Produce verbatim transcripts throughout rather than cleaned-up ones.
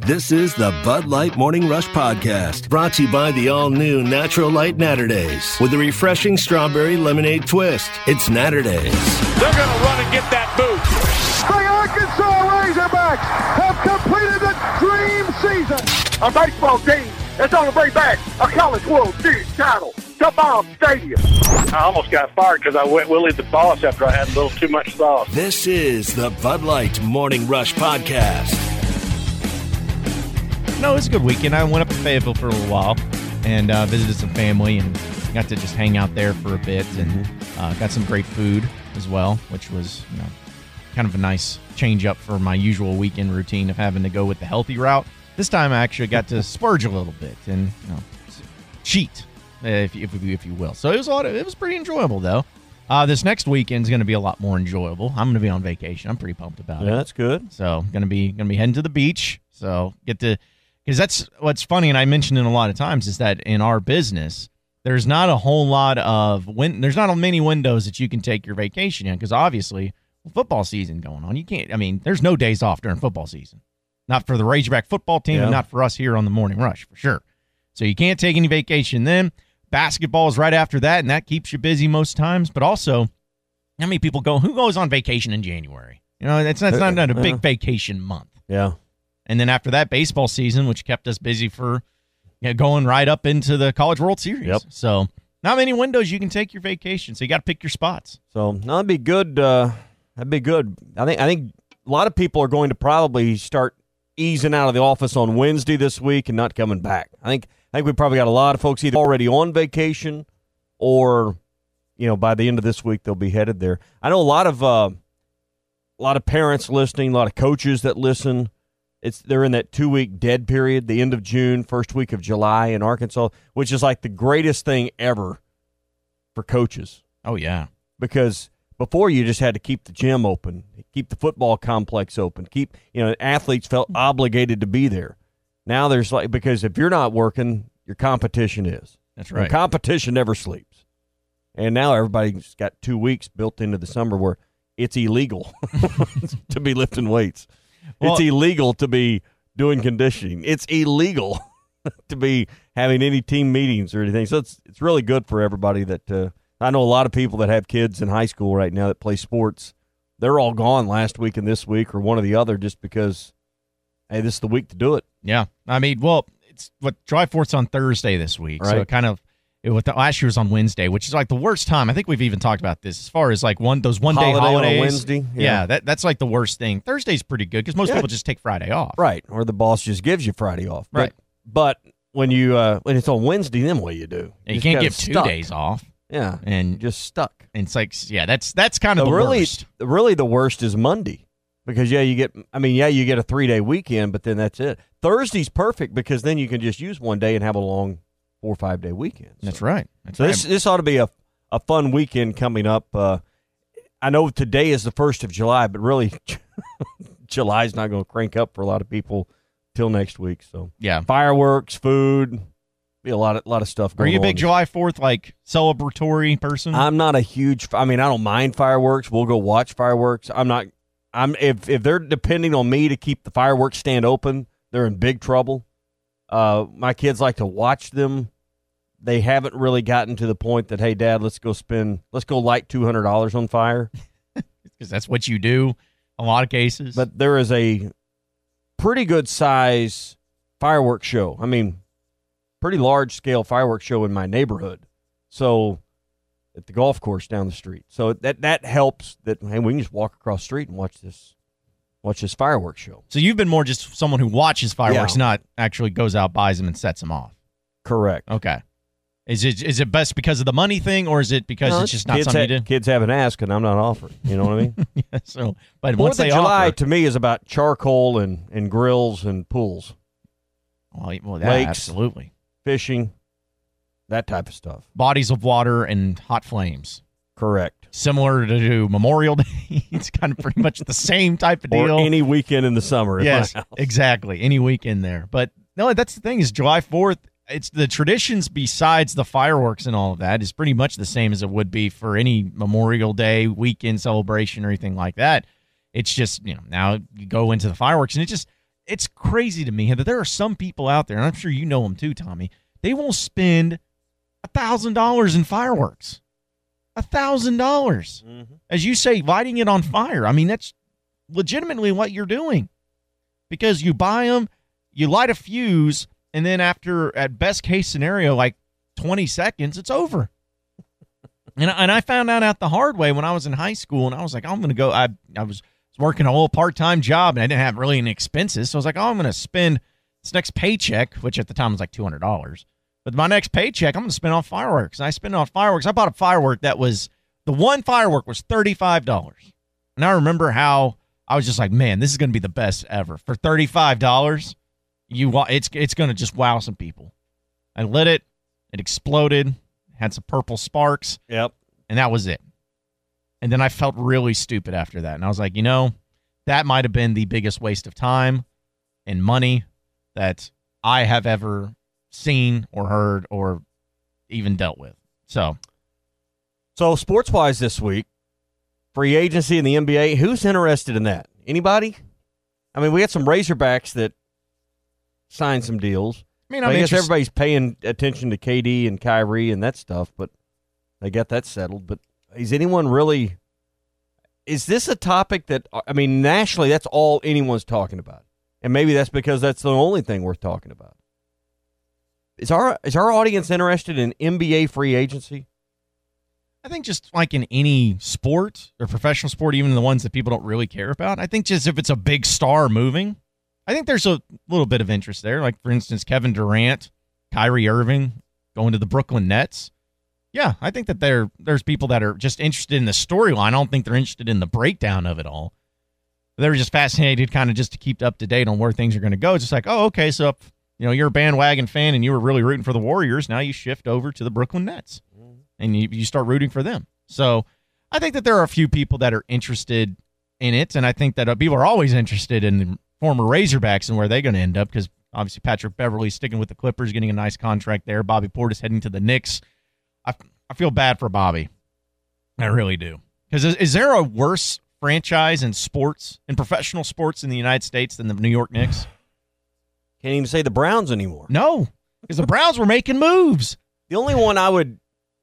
This is the Bud Light Morning Rush Podcast, brought to you by the all-new Natural Light Naturdays with a refreshing strawberry lemonade twist. It's Naturdays. They're going to run and get that boot. The Arkansas Razorbacks have completed the dream season. A baseball team that's on the way back a College World Series title to Baum Stadium. I almost got fired because I went Willie the Boss after I had a little too much sauce. This is the Bud Light Morning Rush Podcast. No, it was a good weekend. I went up to Fayetteville for a little while and uh, visited some family and got to just hang out there for a bit and uh, got some great food as well, which was, you know, kind of a nice change up for my usual weekend routine of having to go with the healthy route. This time I actually got to splurge a little bit and, you know, cheat, if, if, if you will. So it was a lot of, it was pretty enjoyable, though. Uh, this next weekend is going to be a lot more enjoyable. I'm going to be on vacation. I'm pretty pumped about yeah, it. Yeah, that's good. So going to be going to be heading to the beach. So get to. Because that's what's funny, and I mentioned it a lot of times, is that in our business, there's not a whole lot of win- there's not many windows that you can take your vacation in. Because obviously, well, football season going on, you can't. I mean, there's no days off during football season, not for the Razorback football team, yeah. and not for us here on the Morning Rush for sure. So you can't take any vacation then. Basketball is right after that, and that keeps you busy most times. But also, how many people go? Who goes on vacation in January? You know, it's not, it's not, not a big vacation month. Yeah. And then after that, baseball season, which kept us busy for you know, going right up into the College World Series. Yep. So not many windows you can take your vacation. So you got to pick your spots. So no, that'd be good. Uh, that'd be good. I think I think a lot of people are going to probably start easing out of the office on Wednesday this week and not coming back. I think I think we probably got a lot of folks either already on vacation or, you know, by the end of this week they'll be headed there. I know a lot of uh, a lot of parents listening, a lot of coaches that listen. It's they're in that two-week dead period, the end of June, first week of July in Arkansas, which is like the greatest thing ever for coaches. Oh, yeah. Because before you just had to keep the gym open, keep the football complex open, keep, you know, athletes felt obligated to be there. Now there's like, because if you're not working, your competition is. That's right. Your competition never sleeps. And now everybody's got two weeks built into the summer where it's illegal to be lifting weights. Well, it's illegal to be doing conditioning. It's illegal to be having any team meetings or anything. So it's it's really good for everybody that uh, I know a lot of people that have kids in high school right now that play sports. They're all gone last week and this week or one or the other just because, hey, this is the week to do it. Yeah. I mean, well, it's what July fourth's on Thursday this week. Right. So it kind of it, with the, last year was on Wednesday, which is like the worst time. I think we've even talked about this as far as like one those one day Holiday holidays. On a Wednesday. Yeah, yeah that, that's like the worst thing. Thursday's pretty good because most yeah. people just take Friday off. Right. Or the boss just gives you Friday off. Right. But, but when you uh, when it's on Wednesday, then what do you do? You, you can't give two stuck. days off. Yeah. And just stuck. And it's like, yeah, that's that's kind of so the really, worst. Really the worst is Monday. Because, yeah, you get, I mean, yeah, you get a three-day weekend, but then that's it. Thursday's perfect because then you can just use one day and have a long four or five-day weekend. So. That's right. That's so right. this this ought to be a, a fun weekend coming up. Uh, I know today is the first of July, but really July's not going to crank up for a lot of people till next week. So yeah, fireworks, food, be a lot of, lot of stuff going on. Are you a big on. July fourth, like, celebratory person? I'm not a huge, I mean, I don't mind fireworks. We'll go watch fireworks. I'm not. I'm if if they're depending on me to keep the fireworks stand open, they're in big trouble. Uh, my kids like to watch them. They haven't really gotten to the point that, hey, Dad, let's go spend, let's go light two hundred dollars on fire. Because that's what you do in a lot of cases. But there is a pretty good size fireworks show. I mean, pretty large scale fireworks show in my neighborhood. So at the golf course down the street. So that that helps that, hey, we can just walk across the street and watch this watch this fireworks show. So you've been more just someone who watches fireworks, yeah. not actually goes out, buys them, and sets them off. Correct. Okay. Is it is it best because of the money thing, or is it because no, it's just not something ha- you do? Kids haven't asked, and I'm not offering. You know what I mean? yeah, so, but Fourth once they of July, offer, to me, is about charcoal and, and grills and pools. Well, well yeah, Lakes, absolutely. Fishing, that type of stuff. Bodies of water and hot flames. Correct. Similar to Memorial Day. It's kind of pretty much the same type of deal. Or any weekend in the summer. Yes, exactly. Any weekend there. But no, that's the thing is July fourth, it's the traditions besides the fireworks and all of that is pretty much the same as it would be for any Memorial Day weekend celebration or anything like that. It's just, you know, now you go into the fireworks and it just, it's crazy to me that there are some people out there, and I'm sure you know them too, Tommy. They will spend a thousand dollars in fireworks. A thousand dollars, as you say, lighting it on fire. I mean, that's legitimately what you're doing, because you buy them, you light a fuse, and then after, at best case scenario, like twenty seconds, it's over. and and I found out out the hard way when I was in high school, and I was like, oh, I'm going to go. I I was working a little part time job, and I didn't have really any expenses, so I was like, oh, I'm going to spend this next paycheck, which at the time was like two hundred dollars. But my next paycheck, I'm going to spend on fireworks. And I spent on fireworks. I bought a firework that was, the one firework was thirty-five dollars. And I remember how I was just like, man, this is going to be the best ever. For thirty-five dollars, you it's it's going to just wow some people. I lit it. It exploded. Had some purple sparks. Yep. And that was it. And then I felt really stupid after that. And I was like, you know, that might have been the biggest waste of time and money that I have ever seen or heard or even dealt with. So, so sports-wise this week, free agency in the N B A, who's interested in that? Anybody? I mean, we had some Razorbacks that signed some deals. I mean, I I'm guess interest- everybody's paying attention to K D and Kyrie and that stuff, but they got that settled. But is anyone really – is this a topic that – I mean, nationally, that's all anyone's talking about. And maybe that's because that's the only thing worth talking about. Is our is our audience interested in N B A free agency? I think just like in any sport or professional sport, even the ones that people don't really care about, I think just if it's a big star moving, I think there's a little bit of interest there. Like, for instance, Kevin Durant, Kyrie Irving going to the Brooklyn Nets. Yeah, I think that there there's people that are just interested in the storyline. I don't think they're interested in the breakdown of it all. They're just fascinated kind of just to keep up to date on where things are going to go. It's just like, oh, okay, so if, you know, you're a bandwagon fan and you were really rooting for the Warriors, now you shift over to the Brooklyn Nets and you, you start rooting for them. So I think that there are a few people that are interested in it, and I think that people are always interested in the former Razorbacks and where they're going to end up, because obviously Patrick Beverley sticking with the Clippers, getting a nice contract there. Bobby Portis heading to the Knicks. I, I feel bad for Bobby. I really do. Because is, is there a worse franchise in sports, in professional sports in the United States than the New York Knicks? Can't even say the Browns anymore. No, because the Browns were making moves. The only one I would,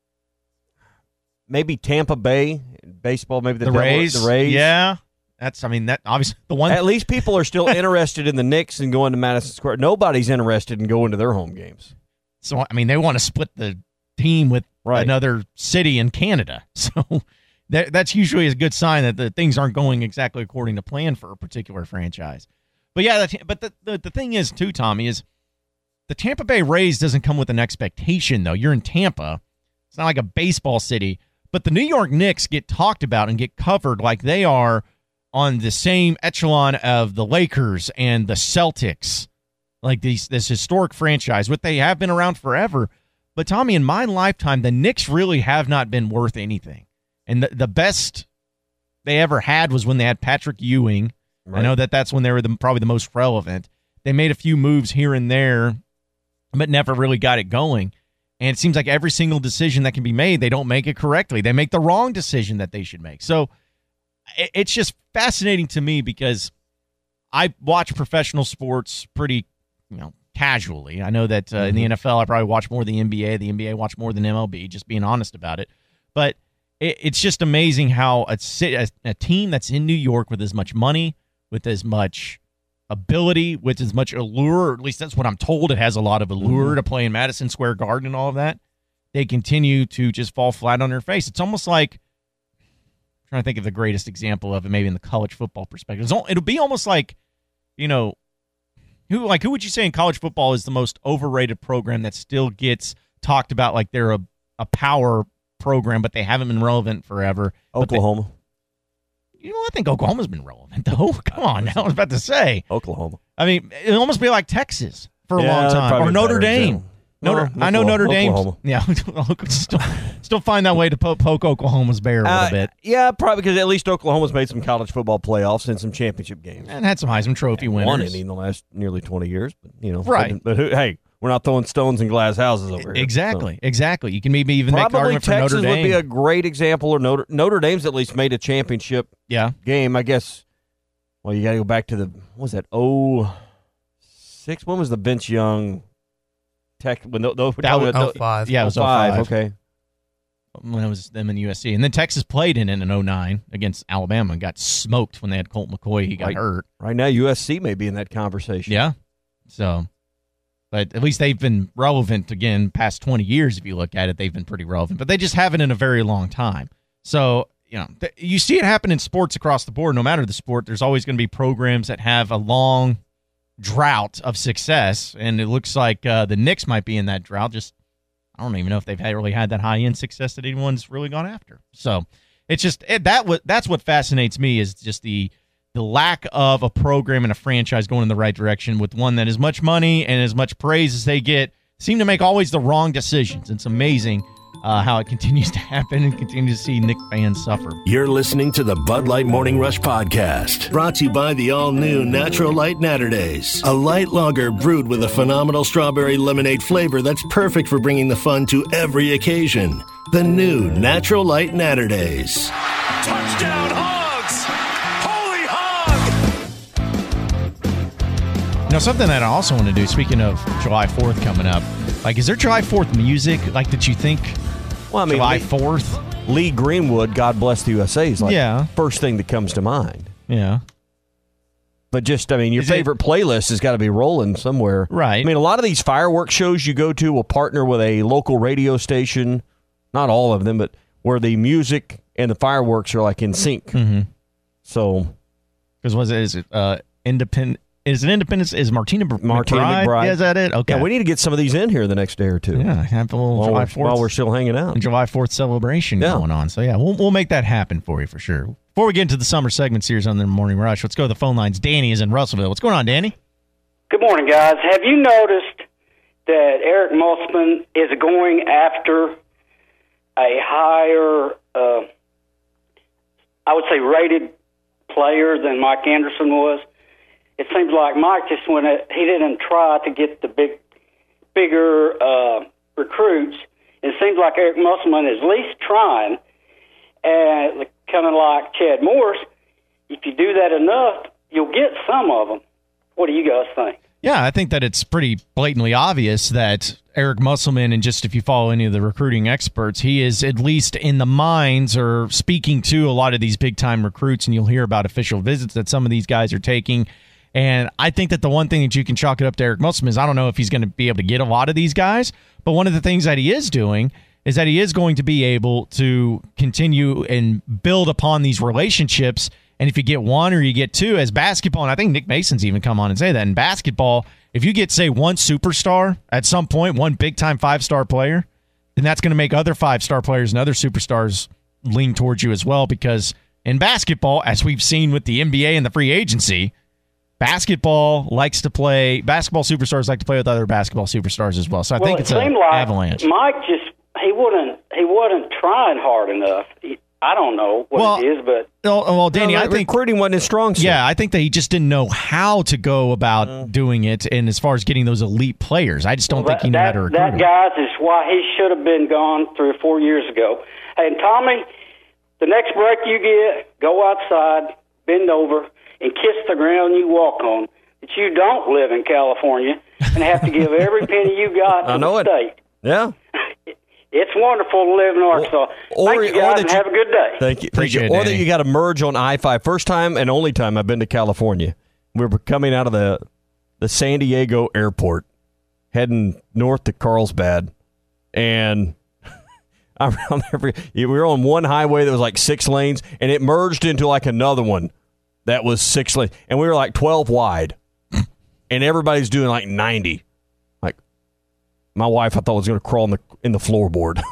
maybe Tampa Bay baseball, maybe the, The Devil- Rays. The Rays. Yeah. That's, I mean, that obviously the one. At least people are still interested in the Knicks and going to Madison Square. Nobody's interested in going to their home games. So, I mean, they want to split the team with Right. another city in Canada. So that, that's usually a good sign that the things aren't going exactly according to plan for a particular franchise. But yeah, the, but the, the, the thing is, too, Tommy, is the Tampa Bay Rays doesn't come with an expectation, though. You're in Tampa. It's not like a baseball city. But the New York Knicks get talked about and get covered like they are on the same echelon of the Lakers and the Celtics, like these this historic franchise, what they have been around forever. But, Tommy, in my lifetime, the Knicks really have not been worth anything. And the, the best they ever had was when they had Patrick Ewing. Right. I know that that's when they were the, probably the most relevant. They made a few moves here and there, but never really got it going. And it seems like every single decision that can be made, they don't make it correctly. They make the wrong decision that they should make. So it, it's just fascinating to me because I watch professional sports pretty, you know, casually. I know that uh, mm-hmm. in the N F L, I probably watch more than the N B A. The N B A watch more than M L B, just being honest about it. But it, it's just amazing how a, a, a team that's in New York with as much money, with as much ability, with as much allure, or at least that's what I'm told, it has a lot of allure mm-hmm. to play in Madison Square Garden and all of that, they continue to just fall flat on their face. It's almost like, I'm trying to think of the greatest example of it, maybe in the college football perspective. It's, it'll be almost like, you know, Who like who would you say in college football is the most overrated program that still gets talked about like they're a, a power program, but they haven't been relevant forever? Oklahoma. They, you know, I think Oklahoma's been relevant, though. Come on, now I was about to say. Oklahoma. I mean, it'd almost be like Texas for a yeah, long time. Or Notre Dame. Example. Notre, no, I know Notre Dame. Oklahoma. Yeah, still, still find that way to poke, poke Oklahoma's bear a little uh, bit. Yeah, probably because at least Oklahoma's made some college football playoffs and some championship games. And had some Heisman Trophy winners. Won any in the last nearly twenty years, but you know, right. But, but who, hey, we're not throwing stones in glass houses over here. Exactly, so. exactly. You can maybe even probably make the argument Texas for Notre Dame. would be a great example, or Notre Notre Dame's at least made a championship yeah. game. I guess. Well, you got to go back to the what was that? Oh, six. When was the Vince Young tech? When the, the, That was oh five. Yeah, it was oh oh five. Okay. When it was them in U S C. And then Texas played in it in oh nine against Alabama and got smoked when they had Colt McCoy. He got right, hurt. Right now, U S C may be in that conversation. Yeah. So, but at least they've been relevant again past twenty years. If you look at it, they've been pretty relevant, but they just haven't in a very long time. So, you know, th- you see it happen in sports across the board. No matter the sport, there's always going to be programs that have a long drought of success, and it looks like uh, the Knicks might be in that drought. Just, I don't even know if they've had, really had that high-end success that anyone's really gone after. So, it's just it, that. What that's what fascinates me is just the the lack of a program and a franchise going in the right direction with one that as much money and as much praise as they get seem to make always the wrong decisions. It's amazing uh, how it continues to happen and continue to see Knick fans suffer. You're listening to the Bud Light Morning Rush Podcast, brought to you by the all-new Natural Light Naturdays, a light lager brewed with a phenomenal strawberry lemonade flavor that's perfect for bringing the fun to every occasion. The new Natural Light Naturdays. Touchdown, Hogs! Holy hog! Now, something that I also want to do, speaking of July fourth coming up, like, is there July fourth music, like, that you think Well, I mean, July Lee, fourth? Lee Greenwood, God bless the U S A, is like Yeah. first thing that comes to mind. Yeah. But just, I mean, your Is it- favorite playlist has got to be rolling somewhere. Right. I mean, a lot of these fireworks shows you go to will partner with a local radio station, not all of them, but where the music and the fireworks are like in sync. Mm-hmm. So, Because was it, is it uh, independent? Is it Independence? Is Martina Br- Martina McBride? McBride. Yeah, is that it? Okay. yeah, we need to get some of these in here the next day or two. Yeah, have a little while, July we're, fourth while we're still hanging out. July fourth celebration Yeah. going on. So, yeah, we'll, we'll make that happen for you for sure. Before we get into the summer segment series on the Morning Rush, let's go to the phone lines. Danny is in Russellville. What's going on, Danny? Good morning, guys. Have you noticed that Eric Musselman is going after a higher, uh, I would say, rated player than Mike Anderson was? It seems like Mike just went, he didn't try to get the big, bigger uh, recruits. It seems like Eric Musselman is at least trying, and kind of like Chad Morris, if you do that enough, you'll get some of them. What do you guys think? Yeah, I think that it's pretty blatantly obvious that Eric Musselman, and just if you follow any of the recruiting experts, he is at least in the minds or speaking to a lot of these big-time recruits, and you'll hear about official visits that some of these guys are taking. And I think that the one thing that you can chalk it up to Eric Musselman is I don't know if he's going to be able to get a lot of these guys, but one of the things that he is doing is that he is going to be able to continue and build upon these relationships. And if you get one or you get two as basketball, and I think Nick Mason's even come on and say that in basketball, if you get, say, one superstar at some point, one big-time five-star player, then that's going to make other five-star players and other superstars lean towards you as well, because in basketball, as we've seen with the N B A and the free agency, basketball likes to play, basketball superstars like to play with other basketball superstars as well. So I well, think it it's an seemed like avalanche. Mike just, he wouldn't, he wasn't trying hard enough. He, I don't know what Well, it is, but well, well Danny, No, I think recruiting wasn't his strong suit. Yeah, I think that he just didn't know how to go about Mm. doing it, and as far as getting those elite players, I just don't well, think he knew that, how to recruit that them. guys is why he should have been gone three or four years ago. Hey, and Tommy, the next break you get, go outside, bend over, and kiss the ground you walk on. That you don't live in California and have to give every penny you got to I know the it. state. Yeah. It's wonderful to live in Arkansas. Or- Thank or you guys, that and you- have a good day. Thank you. Appreciate Thank you. it, Or that Danny. you got to merge on I five. First time and only time I've been to California. We were coming out of the the San Diego airport, heading north to Carlsbad, and I I'll never forget, we were on one highway that was like six lanes, and it merged into like another one that was six lanes, and we were like twelve wide, and everybody's doing like ninety. Like my wife, I thought was going to crawl in the in the floorboard.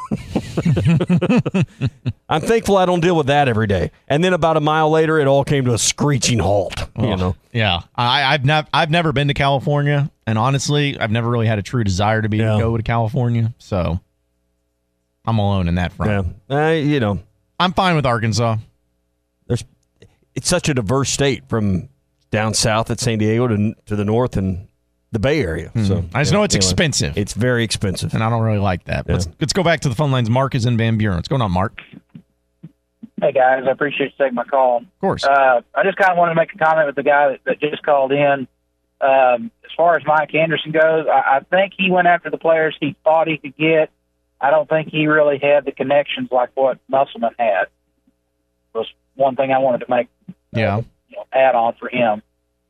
I'm thankful I don't deal with that every day. And then about a mile later, it all came to a screeching halt. You Oh, know, yeah, I, I've not, I've never been to California, and honestly, I've never really had a true desire to be Yeah. to go to California. So I'm alone in that front. yeah, uh, you know, I'm fine with Arkansas. there's it's such a diverse state from down south at San Diego to to the north and the Bay Area. So I just yeah, know it's anyway, expensive, It's very expensive. and I don't really like that. Let's let's go back to the phone lines. Mark is in Van Buren. What's going on, Mark? Hey, guys. I appreciate you taking my call. Of course. Uh, I just kind of wanted to make a comment with the guy that, that just called in. Um, as far as Mike Anderson goes, I, I think he went after the players he thought he could get. I don't think he really had the connections like what Musselman had. Was one thing I wanted to make yeah. uh, you know, add on for him.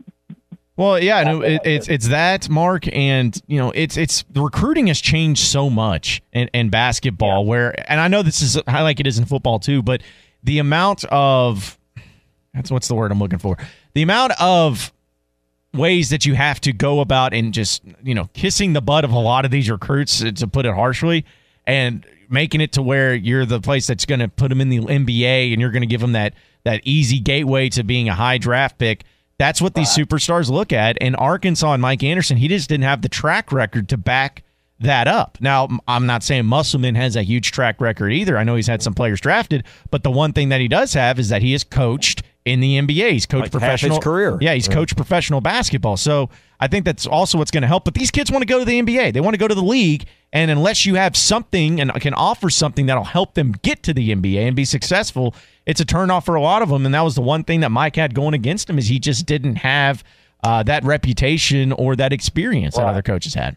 Well, yeah, no, it, it's it's that, Mark, and you know, it's it's the recruiting has changed so much in, in basketball. Yeah. Where, and I know this is like it is in football too, but the amount of that's what's the word I'm looking for. The amount of ways that you have to go about and just you know kissing the butt of a lot of these recruits, to put it harshly, and making it to where you're the place that's going to put them in the N B A and you're going to give them that that easy gateway to being a high draft pick. That's what these superstars look at. And Arkansas and Mike Anderson, he just didn't have the track record to back that up. Now, I'm not saying Musselman has a huge track record either. I know he's had some players drafted, but the one thing that he does have is that he has coached in the N B A. He's coached like professional half his career. Yeah, he's yeah. coached professional basketball. So I think that's also what's going to help. But these kids want to go to the N B A. They want to go to the league. And unless you have something and can offer something that'll help them get to the N B A and be successful, it's a turnoff for a lot of them. And that was the one thing that Mike had going against him is he just didn't have uh, that reputation or that experience right. that other coaches had.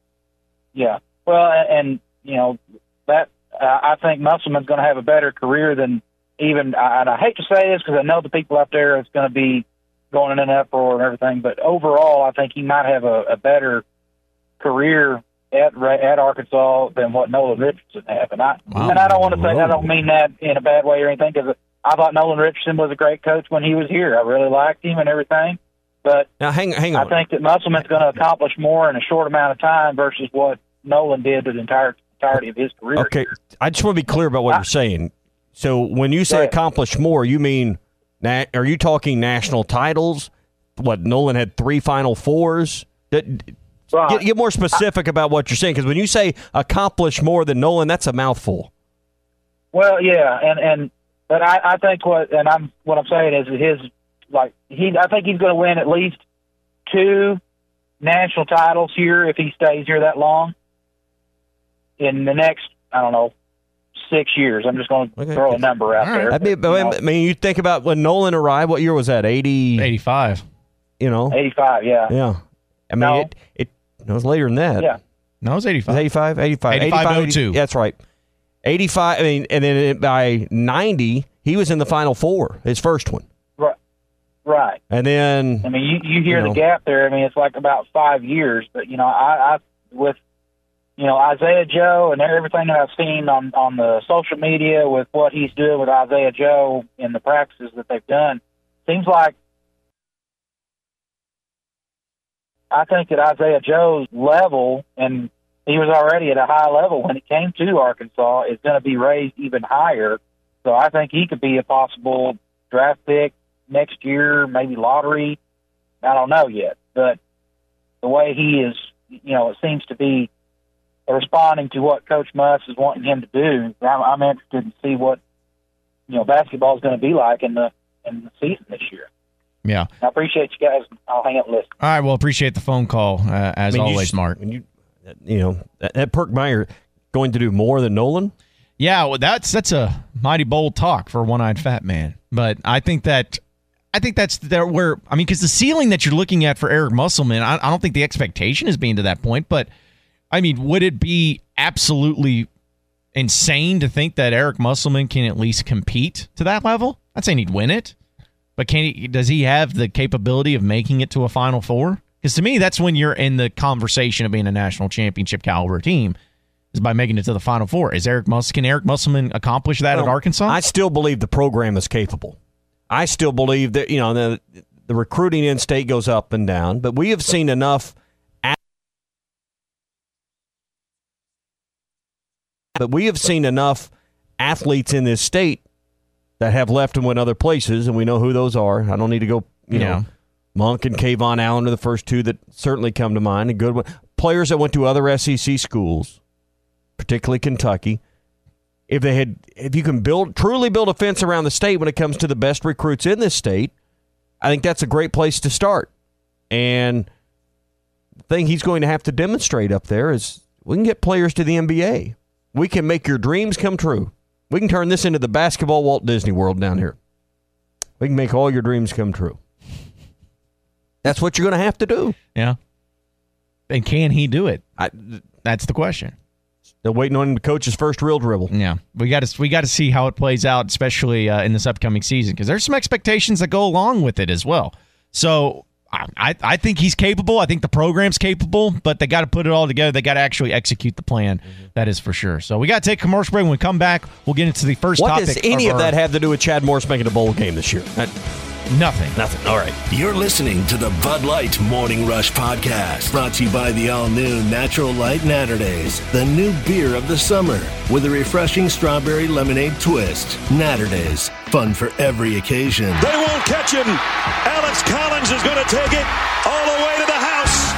Yeah. Well, and, you know, that uh, I think Musselman's going to have a better career than even, and I hate to say this because I know the people out there is going to be going in an uproar and everything, but overall I think he might have a, a better career at at Arkansas than what Nolan Richardson had. And I, wow. and I don't want to say, I don't mean that in a bad way or anything, because I thought Nolan Richardson was a great coach when he was here. I really liked him and everything. But now, hang, hang on. I think that Musselman's going to accomplish more in a short amount of time versus what Nolan did the entire entirety of his career. Okay, here. I just want to be clear about what I, you're saying. So when you say accomplish more, you mean, are you talking national titles? What, Nolan had three Final Fours? That, right. get, get more specific I, about what you're saying, because when you say accomplish more than Nolan, that's a mouthful. Well, yeah, and, and but I, I think what and I'm what I'm saying is that his like he I think he's going to win at least two national titles here if he stays here that long. In the next, I don't know, six years. I'm just going to okay. throw a number out right. there. I mean, but, I mean, you think about when Nolan arrived, what year was that? eighty eighty-five You know? eighty-five yeah. Yeah. I mean, no. it, it, it was later than that. Yeah. No, it was eighty-five It was eighty-five eighty-five eighty-five oh two That's right. eighty-five I mean, and then by ninety he was in the Final Four, his first one. Right. Right. And then. I mean, you, you hear you know, the gap there. I mean, it's like about five years. But, you know, I, I with. You know, Isaiah Joe and everything that I've seen on, on the social media with what he's doing with Isaiah Joe in the practices that they've done, seems like I think that Isaiah Joe's level, and he was already at a high level when he came to Arkansas, is going to be raised even higher. So I think he could be a possible draft pick next year, maybe lottery. I don't know yet. But the way he is, you know, it seems to be responding to what Coach Muss is wanting him to do. I'm, I'm interested to see what you know basketball is going to be like in the in the season this year. Yeah, I appreciate you guys. I'll hang up and listen. All right, well, appreciate the phone call uh, as I mean, always, you, Mark. When you you know that, that Perkmeyer going to do more than Nolan. Yeah, well, that's that's a mighty bold talk for a one-eyed fat man. But I think that I think that's there where I mean, because the ceiling that you're looking at for Eric Musselman, I, I don't think the expectation is being to that point, but. I mean, would it be absolutely insane to think that Eric Musselman can at least compete to that level? I'd say he'd win it, but can he? Does he have the capability of making it to a Final Four? Because to me, that's when you're in the conversation of being a national championship caliber team, is by making it to the Final Four. Is Eric Mus- Can Eric Musselman accomplish that well, at Arkansas? I still believe the program is capable. I still believe that you know the the recruiting in state goes up and down, but we have seen enough. But we have seen enough athletes in this state that have left and went other places, and we know who those are. I don't need to go, you yeah. know, Monk and Kayvon Allen are the first two that certainly come to mind. A good one. Players that went to other S E C schools, particularly Kentucky. If they had, if you can build, truly build a fence around the state when it comes to the best recruits in this state, I think that's a great place to start. And the thing he's going to have to demonstrate up there is we can get players to the N B A. We can make your dreams come true. We can turn this into the basketball Walt Disney World down here. We can make all your dreams come true. That's what you're going to have to do. Yeah. And can he do it? I, That's the question. They're waiting on him to coach his first real dribble. Yeah, we got to we got to see how it plays out, especially uh, in this upcoming season, because there's some expectations that go along with it as well. So I I think he's capable. I think the program's capable, but they got to put it all together. They got to actually execute the plan. Mm-hmm. That is for sure. So we got to take a commercial break. When we come back, we'll get into the first what topic. What does any of, of that have to do with Chad Morris making a bowl game this year? That, Nothing. Nothing. All right. You're listening to the Bud Light Morning Rush Podcast, brought to you by the all-new Natural Light Naturdays, the new beer of the summer, with a refreshing strawberry lemonade twist. Naturdays, fun for every occasion. They won't catch him. Alex Collins is going to take it all the way to the house.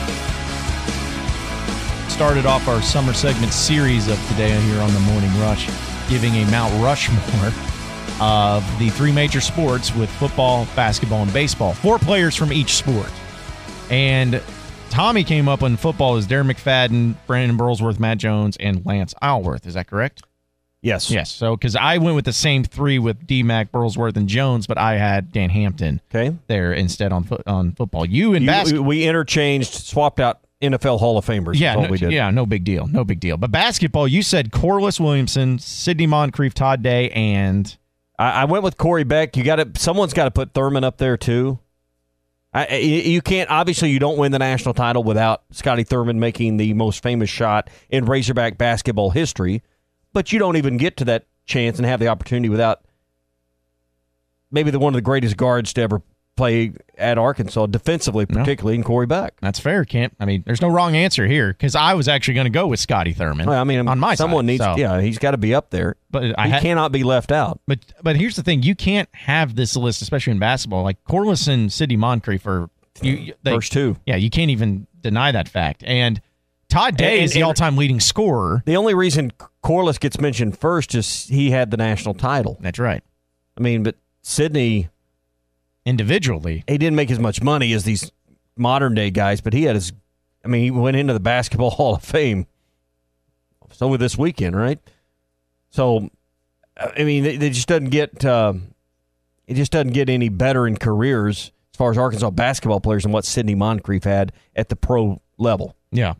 Started off our summer segment series of today here on the Morning Rush, giving a Mount Rushmore of the three major sports with football, basketball, and baseball. Four players from each sport. And Tommy came up on football as Darren McFadden, Brandon Burlsworth, Matt Jones, and Lance Alworth. Is that correct? Yes. Yes. So, because I went with the same three with D-Mac, Burlsworth, and Jones, but I had Dan Hampton okay. there instead on fo- on football. You and you, basketball. We interchanged, swapped out N F L Hall of Famers. Yeah, no, we did. yeah, no big deal. No big deal. But basketball, you said Corliss Williamson, Sidney Moncrief, Todd Day, and... I went with Corey Beck. You got to. Someone's got to put Thurman up there too. I, you can't. Obviously, you don't win the national title without Scotty Thurman making the most famous shot in Razorback basketball history. But you don't even get to that chance and have the opportunity without maybe the one of the greatest guards to ever play at Arkansas, defensively particularly, no. in Corey Beck. That's fair, Kent. I mean, there's no wrong answer here because I was actually going to go with Scotty Thurman. Well, I mean, on my someone side, needs. so. Yeah, he's got to be up there. But he I ha- cannot be left out. But but here's the thing: you can't have this list, especially in basketball. Like Corliss and Sidney Moncrief are you, they, first two. Yeah, you can't even deny that fact. And Todd Day and, is the and, all-time leading scorer. The only reason Corliss gets mentioned first is he had the national title. That's right. I mean, but Sidney. Individually, he didn't make as much money as these modern day guys, but he had his. I mean, he went into the Basketball Hall of Fame. It's over this weekend, right? So, I mean, it, it just doesn't get. Uh, it just doesn't get any better in careers as far as Arkansas basketball players than what Sidney Moncrief had at the pro level. Yeah,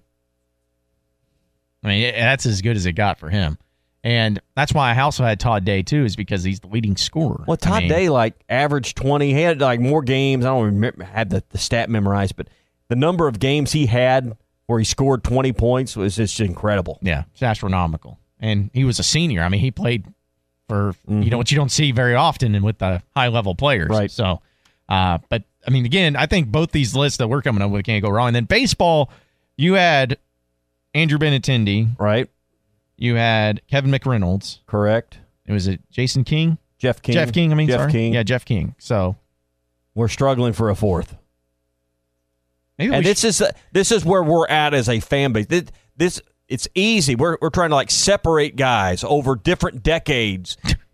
I mean that's as good as it got for him. And that's why I also had Todd Day, too, is because he's the leading scorer. Well, Todd I mean, Day, like, averaged twenty. He had, like, more games. I don't remember, had the, the stat memorized, but the number of games he had where he scored twenty points was just incredible. Yeah, it's astronomical. And he was a senior. I mean, he played for, mm-hmm. you know, what you don't see very often and with the high-level players. Right. So, uh, but, I mean, again, I think both these lists that we're coming up with can't go wrong. And then baseball, you had Andrew Benintendi. Right. You had Kevin McReynolds. Correct. It was it Jason King? Jeff King. Jeff King, I mean, Jeff sorry. King. Yeah, Jeff King. So we're struggling for a fourth. Maybe and this should. is this is where we're at as a fan base. This, this it's easy. We're we're trying to like separate guys over different decades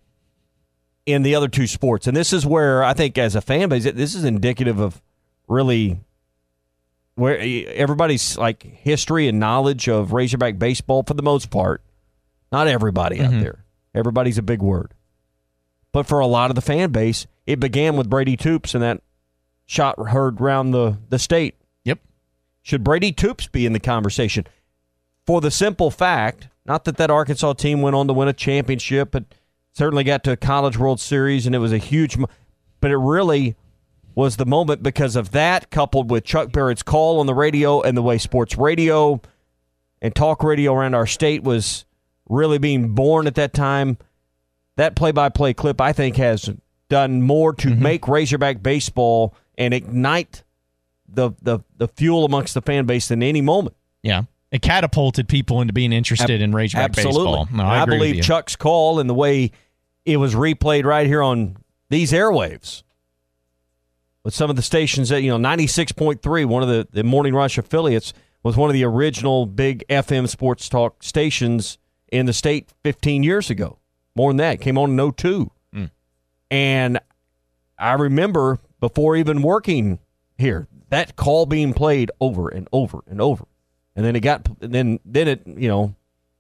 in the other two sports. And this is where I think as a fan base, this is indicative of really where everybody's like history and knowledge of Razorback baseball for the most part. Not everybody mm-hmm. out there. Everybody's a big word. But for a lot of the fan base, it began with Brady Toops and that shot heard around the, the state. Yep. Should Brady Toops be in the conversation? For the simple fact, not that that Arkansas team went on to win a championship, but certainly got to a College World Series, and it was a huge – but it really was the moment because of that, coupled with Chuck Barrett's call on the radio and the way sports radio and talk radio around our state was – really being born at that time. That play-by-play clip, I think, has done more to mm-hmm. make Razorback baseball and ignite the, the the fuel amongst the fan base than any moment. Yeah. It catapulted people into being interested Ab- in Razorback absolutely. baseball. No, I, I agree believe with you. Chuck's call and the way it was replayed right here on these airwaves with some of the stations that, you know, ninety-six point three, one of the, the Morning Rush affiliates, was one of the original big F M sports talk stations in the state fifteen years ago. More than that. Came on in oh two. Mm. And I remember before even working here, that call being played over and over and over. And then it got, then, then it, you know,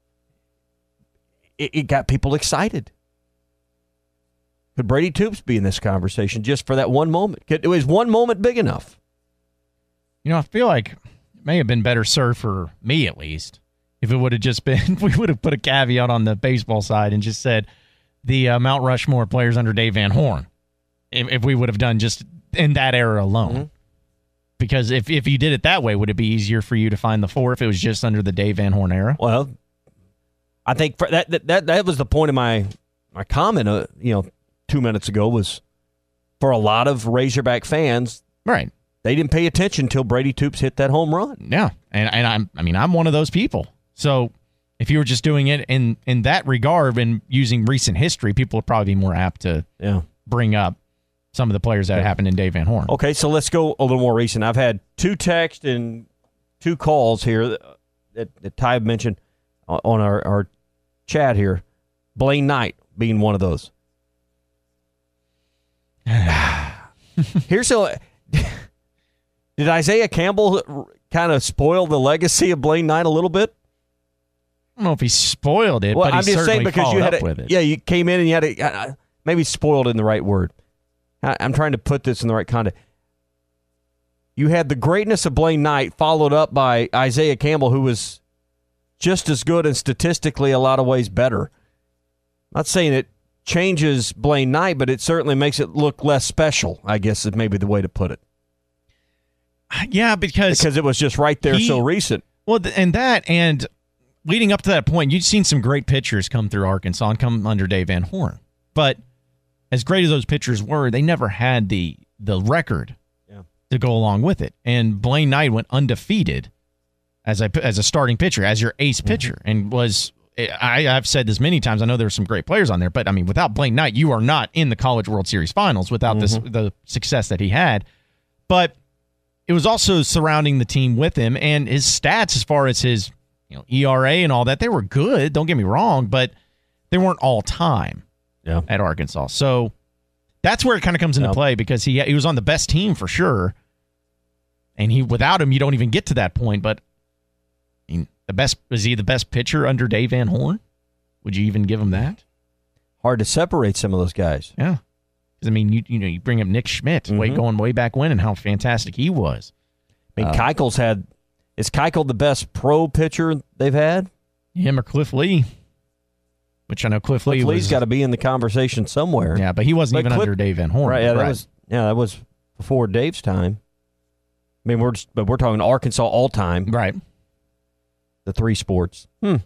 it, it got people excited. Could Brady Toops be in this conversation just for that one moment? Could, was one moment big enough? You know, I feel like it may have been better served for me, at least, if it would have just been, if we would have put a caveat on the baseball side and just said the uh, Mount Rushmore players under Dave Van Horn, if, if we would have done just in that era alone. Mm-hmm. Because if, if you did it that way, would it be easier for you to find the four if it was just under the Dave Van Horn era? Well, I think for that, that that that was the point of my my comment, uh, you know, two minutes ago was for a lot of Razorback fans, right? They didn't pay attention until Brady Toops hit that home run. Yeah, and and I'm I mean I'm one of those people. So if you were just doing it in in that regard and using recent history, people would probably be more apt to yeah. bring up some of the players that yeah. happened in Dave Van Horn. Okay, so let's go a little more recent. I've had two texts and two calls here that, that Ty mentioned on our, our chat here. Blaine Knight being one of those. Here's a... Did Isaiah Campbell kind of spoil the legacy of Blaine Knight a little bit? I don't know if he spoiled it, well, but he I'm just saying certainly because you had up a, with it. Yeah, you came in and you had a, uh, maybe spoiled in the right word. I, I'm trying to put this in the right context. You had the greatness of Blaine Knight followed up by Isaiah Campbell, who was just as good and statistically a lot of ways better. I'm not saying it changes Blaine Knight, but it certainly makes it look less special, I guess is maybe the way to put it. Yeah, because because it was just right there he, so recent. Well, and that, and leading up to that point, you'd seen some great pitchers come through Arkansas and come under Dave Van Horn. But as great as those pitchers were, they never had the the record yeah. to go along with it. And Blaine Knight went undefeated as a as a starting pitcher, as your ace pitcher, mm-hmm. and was. I, I've said this many times. I know there were some great players on there, but I mean, without Blaine Knight, you are not in the College World Series Finals without mm-hmm. this the success that he had. But it was also surrounding the team with him, and his stats as far as his you know E R A and all that, they were good. Don't get me wrong, but they weren't all time yeah. at Arkansas. So that's where it kind of comes into yep. play because he he was on the best team for sure, and he without him, you don't even get to that point. But I mean, the best is he the best pitcher under Dave Van Horn? Would you even give him that? Hard to separate some of those guys. Yeah. I mean, you you know, you bring up Nick Schmidt, mm-hmm. way going way back when, and how fantastic he was. I mean, uh, Keuchel's had is Keuchel the best pro pitcher they've had? Him or Cliff Lee, which I know Cliff, Cliff Lee Lee's was, got to be in the conversation somewhere. Yeah, but he wasn't but even Cliff, under Dave Van Horn. Right? Yeah, right. that was yeah, that was before Dave's time. I mean, we're just, but we're talking Arkansas all time, right? The three sports. Hmm.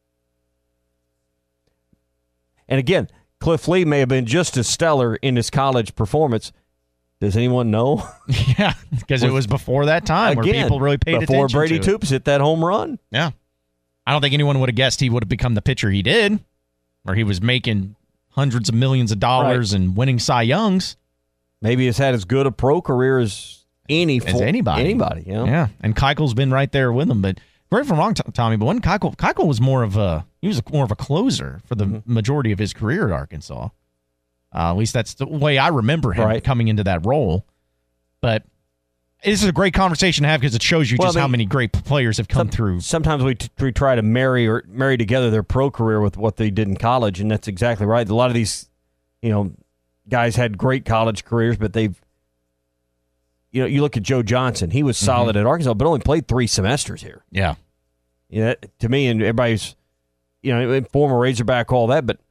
And again. Cliff Lee may have been just as stellar in his college performance. Does anyone know? Yeah, because it was before that time Again, where people really paid before attention Brady to Toops hit that home run. Yeah. I don't think anyone would have guessed he would have become the pitcher he did, or he was making hundreds of millions of dollars right. and winning Cy Youngs. Maybe he's had as good a pro career as any as anybody. Anybody, you know? Yeah, and Keuchel's been right there with him. But correct me if I'm wrong, Tommy, but when Keuchel, Keuchel was more of a he was more of a closer for the mm-hmm. majority of his career at Arkansas. Uh, at least that's the way I remember him right. coming into that role. But this is a great conversation to have because it shows you well, just I mean, how many great players have come some, through. Sometimes we, t- we try to marry or marry together their pro career with what they did in college, and that's exactly right. A lot of these, you know, guys had great college careers, but they've, you know, you look at Joe Johnson. He was solid mm-hmm. at Arkansas, but only played three semesters here. Yeah. Yeah, to me, and everybody's, you know, former Razorback, all that, but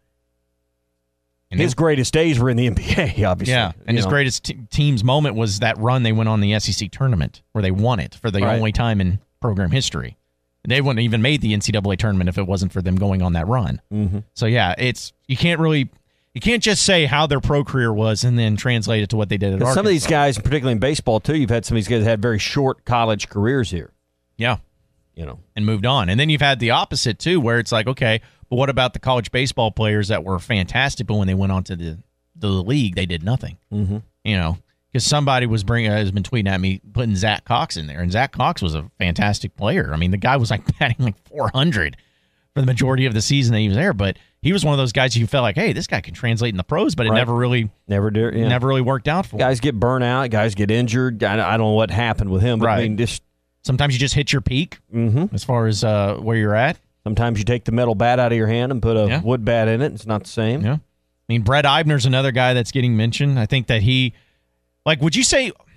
and his then, greatest days were in the N B A, obviously. Yeah, and his know. greatest t- team's moment was that run they went on the S E C tournament where they won it for the right. only time in program history. They wouldn't have even made the N C double A tournament if it wasn't for them going on that run. Mm-hmm. So, yeah, it's you can't really – you can't just say how their pro career was and then translate it to what they did at Arkansas. Some of these guys, particularly in baseball, too, you've had some of these guys that had very short college careers here. Yeah. You know, and moved on. And then you've had the opposite, too, where it's like, okay, but what about the college baseball players that were fantastic, but when they went on to the, the league, they did nothing? Mm-hmm. You know, because somebody was bringing, has been tweeting at me, putting Zach Cox in there, and Zach Cox was a fantastic player. I mean, the guy was like batting like four hundred for the majority of the season that he was there, but he was one of those guys you felt like, hey, this guy can translate in the pros, but it right. never really, never did, yeah. never really worked out for guys him. Guys get burnt out, guys get injured. I, I don't know what happened with him, but right. I mean, just. Sometimes you just hit your peak mm-hmm. as far as uh, where you're at. Sometimes you take the metal bat out of your hand and put a yeah. wood bat in it. It's not the same. Yeah. I mean, Brett Eibner's another guy that's getting mentioned. I think that he, like, would you say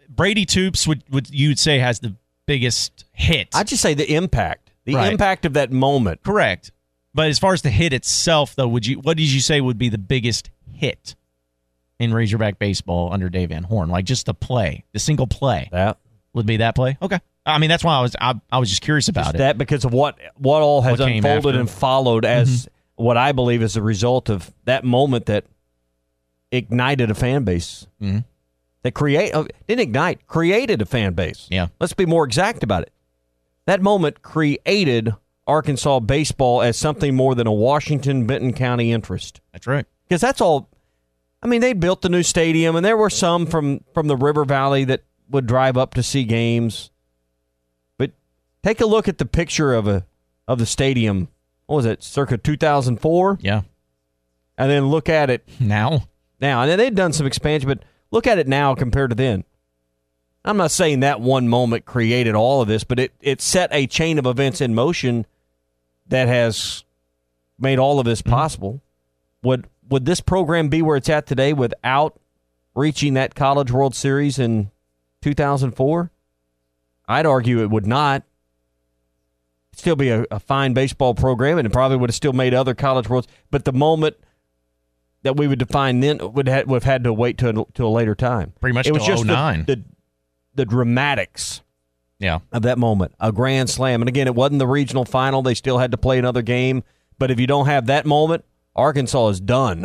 Brady Toops would, would you would say has the biggest hit. I'd just say the impact. The right. impact of that moment. Correct. But as far as the hit itself, though, would you what did you say would be the biggest hit in Razorback baseball under Dave Van Horn? Like just the play, the single play. That would be that play. Okay. I mean, that's why I was I, I was just curious about just it. That because of what what all has what unfolded and followed as mm-hmm. what I believe is a result of that moment that ignited a fan base. Mm-hmm. That create didn't ignite, created a fan base. Yeah. Let's be more exact about it. That moment created Arkansas baseball as something more than a Washington, Benton County interest. That's right. Because that's all. I mean, they built the new stadium, and there were some from, from the River Valley that would drive up to see games. But take a look at the picture of a of the stadium. What was it, circa two thousand four? Yeah. And then look at it now. Now, and they've done some expansion, but look at it now compared to then. I'm not saying that one moment created all of this, but it, it set a chain of events in motion that has made all of this possible. Mm-hmm. Would would this program be where it's at today without reaching that College World Series in two thousand four? I'd argue it would not. It'd still be a, a fine baseball program, and it probably would have still made other College Worlds. But the moment that we would define then would have, would have had to wait to a, to a later time. Pretty much it was till just oh nine. The, the, the dramatics yeah. of that moment. A grand slam. And again, it wasn't the regional final. They still had to play another game. But if you don't have that moment, Arkansas is done.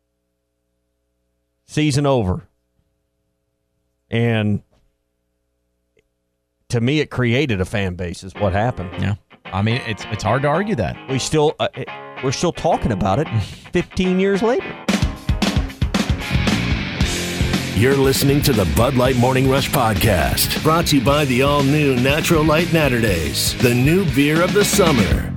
Season over. And to me, it created a fan base is what happened. Yeah. I mean, it's it's hard to argue that. We still uh, we're still talking about it fifteen years later. You're listening to the Bud Light Morning Rush Podcast, brought to you by the all-new Natural Light Naturdays, the new beer of the summer.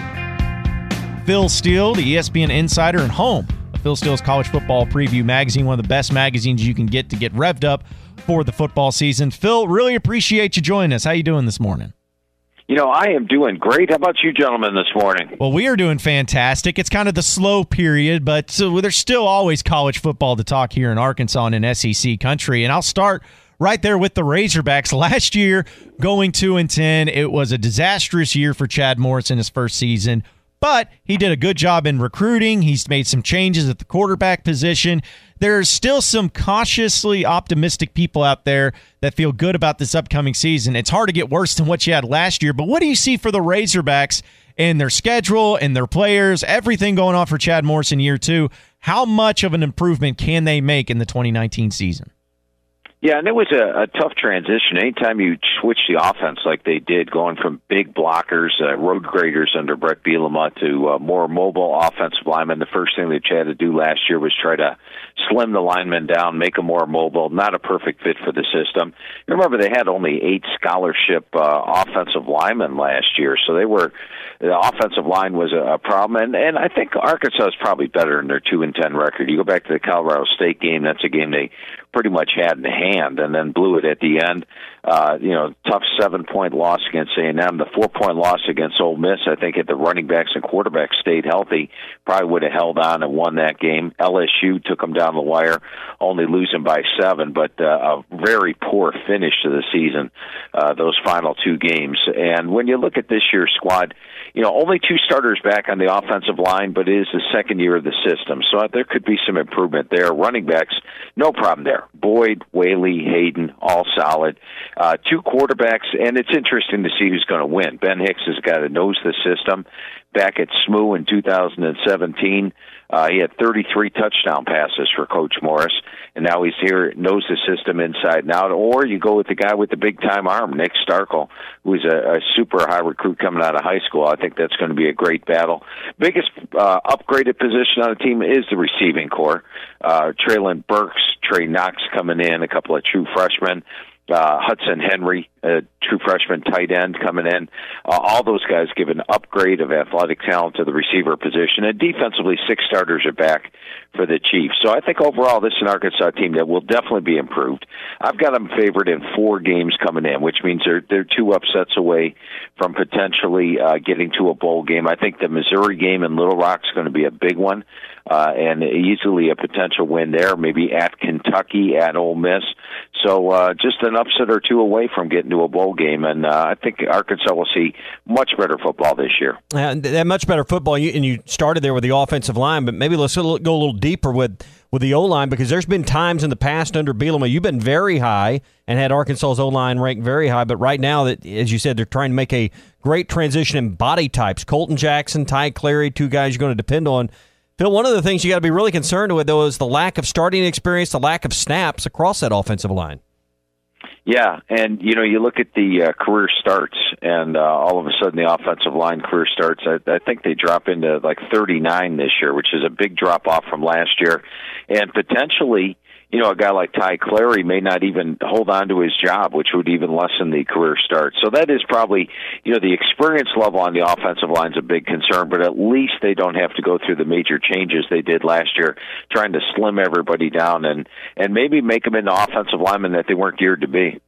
Phil Steele, the E S P N insider and home of Phil Steele's College Football Preview magazine, one of the best magazines you can get to get revved up for the football season. Phil, really appreciate you joining us. How you doing this morning? You know, I am doing great. How about you gentlemen this morning? Well, we are doing fantastic. It's kind of the slow period, but so there's still always college football to talk here in Arkansas and in S E C country. And I'll start right there with the Razorbacks. Last year, going two and ten, it was a disastrous year for Chad Morris in his first season. But he did a good job in recruiting. He's made some changes at the quarterback position. There's still some cautiously optimistic people out there that feel good about this upcoming season. It's hard to get worse than what you had last year, but what do you see for the Razorbacks and their schedule and their players, everything going on for Chad Morris in year two? How much of an improvement can they make in the twenty nineteen season? Yeah, and it was a, a tough transition. Anytime you switch the offense like they did, going from big blockers, uh, road graders under Brett Bielema to uh, more mobile offensive linemen, the first thing that you had to do last year was try to slim the linemen down, make them more mobile, not a perfect fit for the system. You remember they had only eight scholarship uh, offensive linemen last year, so they were the offensive line was a, a problem. And, and I think Arkansas is probably better in their two and ten record. You go back to the Colorado State game, that's a game they pretty much had in hand and then blew it at the end. Uh, you know, tough seven-point loss against A and M. The four-point loss against Ole Miss, I think if the running backs and quarterbacks stayed healthy, probably would have held on and won that game. L S U took them down the wire, only losing by seven, but uh, a very poor finish to the season, uh, those final two games. And when you look at this year's squad, you know, only two starters back on the offensive line, but it is the second year of the system, so there could be some improvement there. Running backs, no problem there. Boyd, Whaley, Hayden, all solid. Uh, two quarterbacks, and it's interesting to see who's going to win. Ben Hicks has got to knows the system. Back at S M U in two thousand seventeen, uh, he had thirty-three touchdown passes for Coach Morris, and now he's here, knows the system inside and out. Or you go with the guy with the big-time arm, Nick Starkel, who's a, a super high recruit coming out of high school. I think that's going to be a great battle. Biggest uh, upgraded position on the team is the receiving core. Uh, Traylon Burks, Trey Knox coming in, a couple of true freshmen. Uh, Hudson Henry, a true freshman tight end coming in. Uh, all those guys give an upgrade of athletic talent to the receiver position. And defensively, six starters are back for the Chiefs. So I think overall this is an Arkansas team that will definitely be improved. I've got them favored in four games coming in, which means they're, they're two upsets away from potentially uh, getting to a bowl game. I think the Missouri game in Little Rock is going to be a big one. Uh, and easily a potential win there, maybe at Kentucky, at Ole Miss. So uh, just an upset or two away from getting to a bowl game, and uh, I think Arkansas will see much better football this year. Uh, that much better football, and you started there with the offensive line, but maybe let's go a little deeper with, with the O-line, because there's been times in the past under Bielema you've been very high and had Arkansas's O-line ranked very high, but right now, that as you said, they're trying to make a great transition in body types. Colton Jackson, Ty Clary, two guys you're going to depend on. Phil, one of the things you got to be really concerned with, though, is the lack of starting experience, the lack of snaps across that offensive line. Yeah, and, you know, you look at the uh, career starts, and uh, all of a sudden the offensive line career starts, I, I think they drop into like thirty-nine this year, which is a big drop-off from last year. And potentially, you know, a guy like Ty Clary may not even hold on to his job, which would even lessen the career start. So that is probably, you know, the experience level on the offensive line is a big concern, but at least they don't have to go through the major changes they did last year, trying to slim everybody down and, and maybe make them into offensive linemen that they weren't geared to be.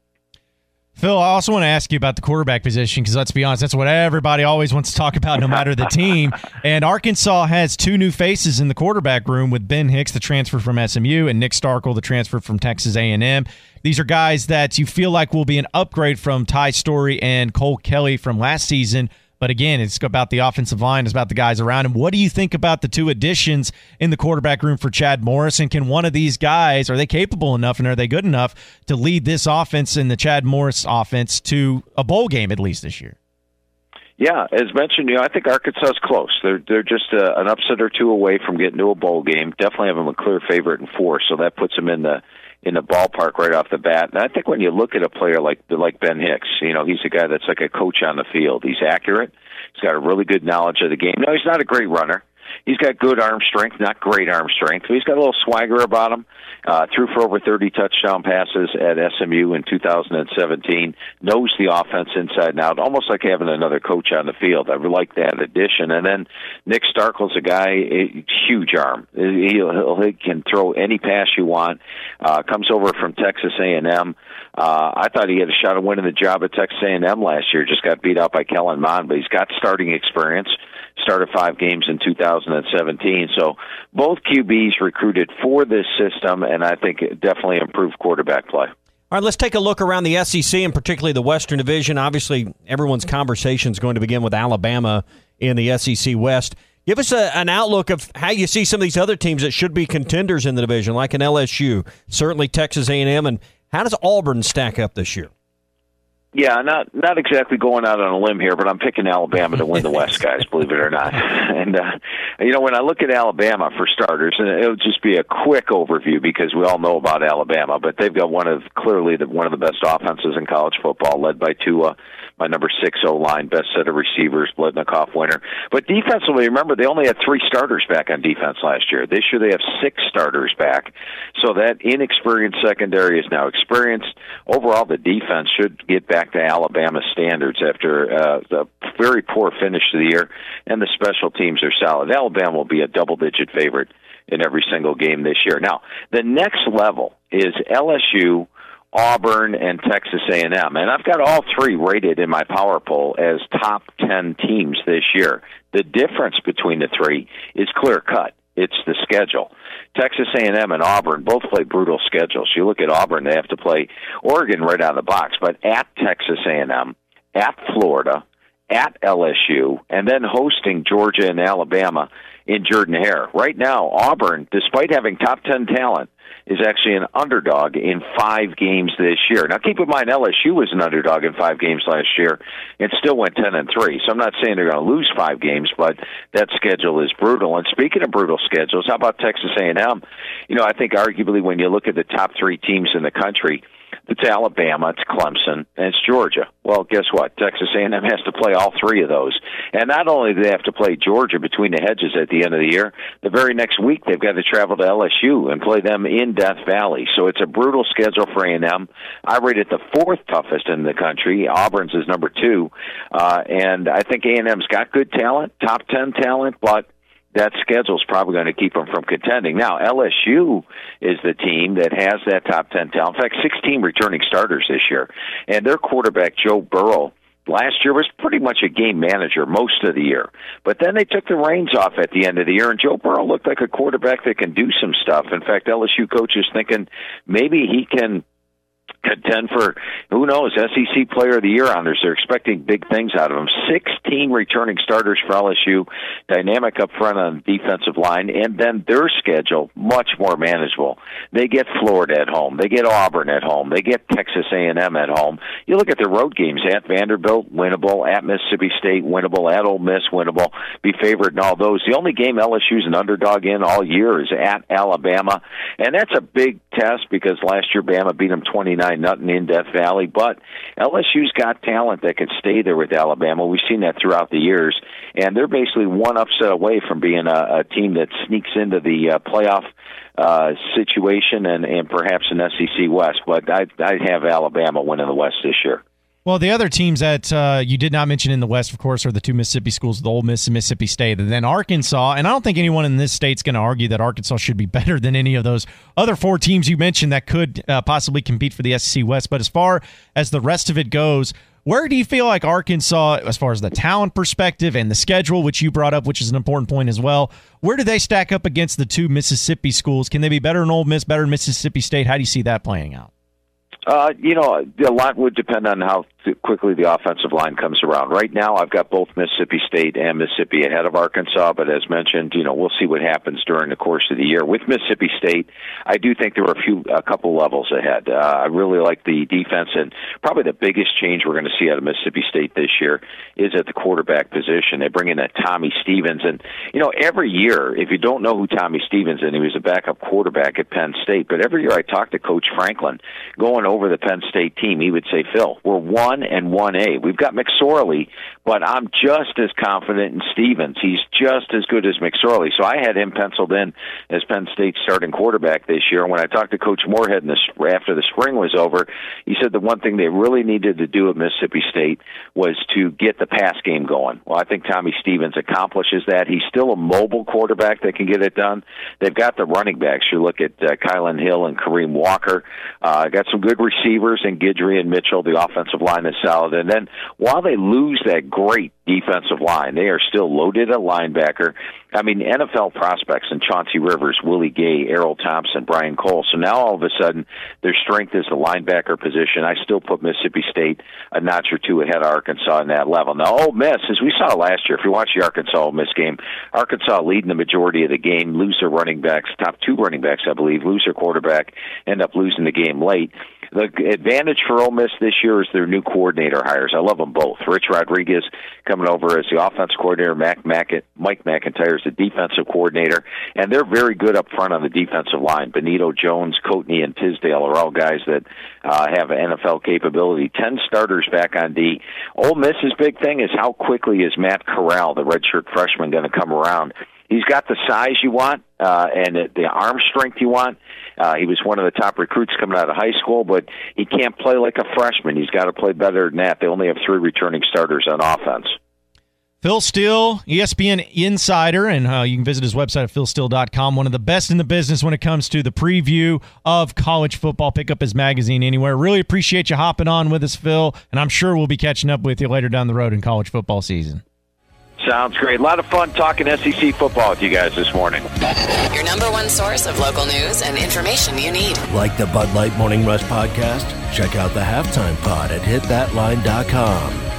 Phil, I also want to ask you about the quarterback position, because let's be honest, that's what everybody always wants to talk about no matter the team. And Arkansas has two new faces in the quarterback room with Ben Hicks, the transfer from S M U, and Nick Starkel, the transfer from Texas A and M. These are guys that you feel like will be an upgrade from Ty Story and Cole Kelly from last season. But again, it's about the offensive line. It's about the guys around him. What do you think about the two additions in the quarterback room for Chad Morris? And can one of these guys, are they capable enough and are they good enough to lead this offense in the Chad Morris offense to a bowl game at least this year? Yeah, as mentioned, you know, I think Arkansas is close. They're they're just uh, an upset or two away from getting to a bowl game. Definitely have them a clear favorite in four, so that puts them in the in the ballpark right off the bat. And I think when you look at a player like like Ben Hicks, you know, he's a guy that's like a coach on the field. He's accurate. He's got a really good knowledge of the game. No, he's not a great runner. He's got good arm strength, not great arm strength, but he's got a little swagger about him. Uh, threw for over thirty touchdown passes at S M U in two thousand seventeen. Knows the offense inside and out, almost like having another coach on the field. I really like that addition. And then Nick Starkel's a guy, a huge arm. He, he'll, he can throw any pass you want. Uh, comes over from Texas A and M. Uh, I thought he had a shot of winning the job at Texas A and M last year. Just got beat out by Kellen Mond, but he's got starting experience. Started five games in two thousand seventeen. So both Q Bs recruited for this system, and I think it definitely improved quarterback play. All right, let's take a look around the S E C and particularly the Western Division. Obviously, everyone's conversation is going to begin with Alabama in the S E C West. Give us a, an outlook of how you see some of these other teams that should be contenders in the division, like an L S U, certainly Texas A and M, and how does Auburn stack up this year? Yeah, not not exactly going out on a limb here, but I'm picking Alabama to win the West, guys, believe it or not. And, uh, you know, when I look at Alabama, for starters, and it'll just be a quick overview because we all know about Alabama, but they've got one of, clearly, the, one of the best offenses in college football, led by Tua, my number six O-line, best set of receivers, Blitnikoff winner. But defensively, remember, they only had three starters back on defense last year. This year they have six starters back. So that inexperienced secondary is now experienced. Overall, the defense should get back to Alabama standards after uh, the very poor finish to the year, and the special teams are solid. Alabama will be a double-digit favorite in every single game this year. Now, the next level is L S U, Auburn, and Texas A and M, and I've got all three rated in my power poll as top ten teams this year. The difference between the three is clear-cut. It's the schedule. Texas A and M and Auburn both play brutal schedules. You look at Auburn, they have to play Oregon right out of the box, but at Texas A and M, at Florida, at L S U, and then hosting Georgia and Alabama in Jordan-Hare. Right now, Auburn, despite having top ten talent, is actually an underdog in five games this year. Now, keep in mind, L S U was an underdog in five games last year and still went ten and three. So I'm not saying they're going to lose five games, but that schedule is brutal. And speaking of brutal schedules, how about Texas A and M? You know, I think arguably when you look at the top three teams in the country, it's Alabama, it's Clemson, and it's Georgia. Well, guess what? Texas A and M has to play all three of those. And not only do they have to play Georgia between the hedges at the end of the year, the very next week they've got to travel to L S U and play them in Death Valley. So it's a brutal schedule for A and M. I rate it the fourth toughest in the country. Auburn's is number two. Uh, and I think A and M's got good talent, top ten talent, but that schedule is probably going to keep them from contending. Now, L S U is the team that has that top ten talent. In fact, sixteen returning starters this year. And their quarterback, Joe Burrow, last year was pretty much a game manager most of the year. But then they took the reins off at the end of the year, and Joe Burrow looked like a quarterback that can do some stuff. In fact, L S U coach is thinking maybe he can contend for, who knows, S E C Player of the Year honors. They're expecting big things out of them. sixteen returning starters for L S U, dynamic up front on the defensive line, and then their schedule, much more manageable. They get Florida at home. They get Auburn at home. They get Texas A and M at home. You look at their road games, at Vanderbilt, winnable, at Mississippi State, winnable, at Ole Miss, winnable, be favored in all those. The only game L S U's an underdog in all year is at Alabama, and that's a big test because last year Bama beat them twenty-nine nothing in Death Valley, but L S U's got talent that can stay there with Alabama. We've seen that throughout the years, and they're basically one upset away from being a, a team that sneaks into the uh, playoff uh, situation and, and perhaps an S E C West, but I I have Alabama winning the West this year. Well, the other teams that uh, you did not mention in the West, of course, are the two Mississippi schools, the Ole Miss and Mississippi State, and then Arkansas. And I don't think anyone in this state's going to argue that Arkansas should be better than any of those other four teams you mentioned that could uh, possibly compete for the S E C West. But as far as the rest of it goes, where do you feel like Arkansas, as far as the talent perspective and the schedule, which you brought up, which is an important point as well, where do they stack up against the two Mississippi schools? Can they be better than Ole Miss, better than Mississippi State? How do you see that playing out? Uh, you know, a lot would depend on how quickly the offensive line comes around. Right now, I've got both Mississippi State and Mississippi ahead of Arkansas, but as mentioned, you know, we'll see what happens during the course of the year. With Mississippi State, I do think there are a few, a couple levels ahead. Uh, I really like the defense, and probably the biggest change we're going to see out of Mississippi State this year is at the quarterback position. They bring in that Tommy Stevens, and, you know, every year, if you don't know who Tommy Stevens is, he was a backup quarterback at Penn State, but every year I talk to Coach Franklin going over the Penn State team, he would say, Phil, we're one and one A. We've got McSorley, but I'm just as confident in Stevens. He's just as good as McSorley. So I had him penciled in as Penn State's starting quarterback this year. And when I talked to Coach Moorhead in the, after the spring was over, he said the one thing they really needed to do at Mississippi State was to get the pass game going. Well, I think Tommy Stevens accomplishes that. He's still a mobile quarterback that can get it done. They've got the running backs. You look at uh, Kylan Hill and Kareem Walker. Uh, got some good receivers and Guidry and Mitchell. The offensive line is solid. And then while they lose that great defensive line, they are still loaded at linebacker. I mean, N F L prospects and Chauncey Rivers, Willie Gay, Errol Thompson, Brian Cole. So now all of a sudden their strength is the linebacker position. I still put Mississippi State a notch or two ahead of Arkansas in that level. Now, Ole Miss, as we saw last year, if you watch the Arkansas-Ole Miss game, Arkansas leading the majority of the game, lose their running backs, top two running backs, I believe, lose their quarterback, end up losing the game late. The advantage for Ole Miss this year is their new coordinator hires. I love them both. Rich Rodriguez coming over as the offensive coordinator, Mac Mac- Mike McIntyre is the defensive coordinator, and they're very good up front on the defensive line. Benito Jones, Coatney, and Tisdale are all guys that uh, have N F L capability. Ten starters back on D. Ole Miss's big thing is how quickly is Matt Corral, the redshirt freshman, going to come around. He's got the size you want uh, and the arm strength you want. Uh, he was one of the top recruits coming out of high school, but he can't play like a freshman. He's got to play better than that. They only have three returning starters on offense. Phil Steele, E S P N insider, and uh, you can visit his website at phil steele dot com. One of the best in the business when it comes to the preview of college football. Pick up his magazine anywhere. Really appreciate you hopping on with us, Phil, and I'm sure we'll be catching up with you later down the road in college football season. Sounds great. A lot of fun talking S E C football with you guys this morning. Your number one source of local news and information you need. Like the Bud Light Morning Rush podcast? Check out the Halftime Pod at hit that line dot com.